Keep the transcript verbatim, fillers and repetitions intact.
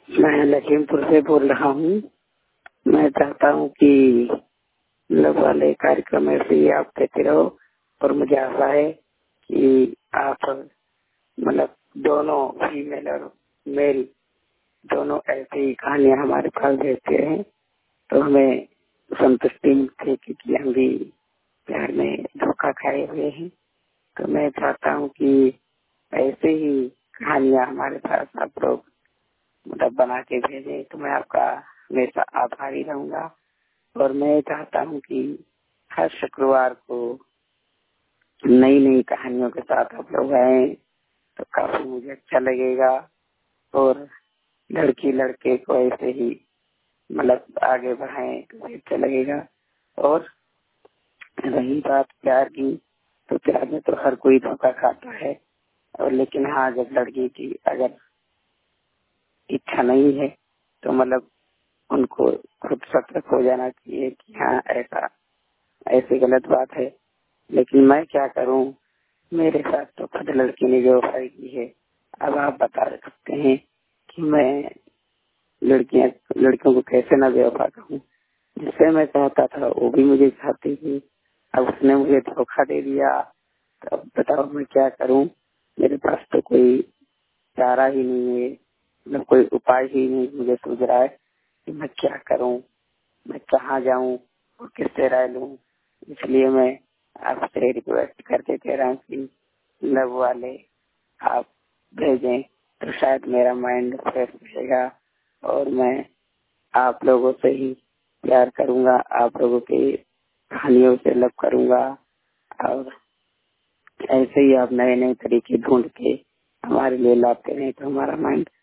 मैं लखीमपुर से बोल रहा हूँ। मैं चाहता हूँ कि लव वाले कार्यक्रम ऐसे ही आप देते रहो और मुझे आशा है कि आप मतलब दोनों फीमेल और मेल दोनों ऐसी ही कहानियां हमारे पास भेजते रहे तो हमें संतुष्टि मिलती, क्योंकि हम भी प्यार में धोखा खाए हुए हैं। तो मैं चाहता हूँ कि ऐसे ही कहानियां हमारे पास आप लोग मतलब बना के भेजें, तो मैं आपका हमेशा आभारी रहूंगा। और मैं चाहता हूँ कि हर शुक्रवार को नई नई कहानियों के साथ आप लोग आए तो काफी मुझे अच्छा लगेगा और लड़की लड़के को ऐसे ही मतलब आगे बढ़ाएं तो भी अच्छा लगेगा। और रही बात प्यार की, तो प्यार में तो हर कोई धोखा खाता है, और लेकिन हाँ जब लड़की की अगर इच्छा नहीं है तो मतलब उनको खुद सतर्क हो जाना चाहिए कि हाँ ऐसा ऐसी गलत बात है। लेकिन मैं क्या करूं, मेरे साथ तो खुद लड़की ने बेवफाई की है। अब आप बता सकते हैं कि मैं लड़कियां लड़कियों को कैसे ना बेवफा कहूँ। जिससे मैं चाहता था वो भी मुझे चाहती थी, अब उसने मुझे धोखा दे दिया। तो अब बताओ मैं क्या करूं। मेरे पास तो कोई चारा ही नहीं है, मतलब कोई उपाय ही नहीं मुझे सूझ रहा है कि मैं क्या करूं, मैं कहाँ जाऊं और किससे राय लूं। इसलिए मैं आपसे रिक्वेस्ट करके कह रहा हूँ कि लव वाले आप भेजें तो शायद मेरा माइंड फ्रेश रहेगा और मैं आप लोगों से ही प्यार करूंगा, आप लोगों की कहानियों से लव करूंगा। और ऐसे ही आप नए नए तरीके ढूंढ के हमारे लिए लाते रहे तो हमारा माइंड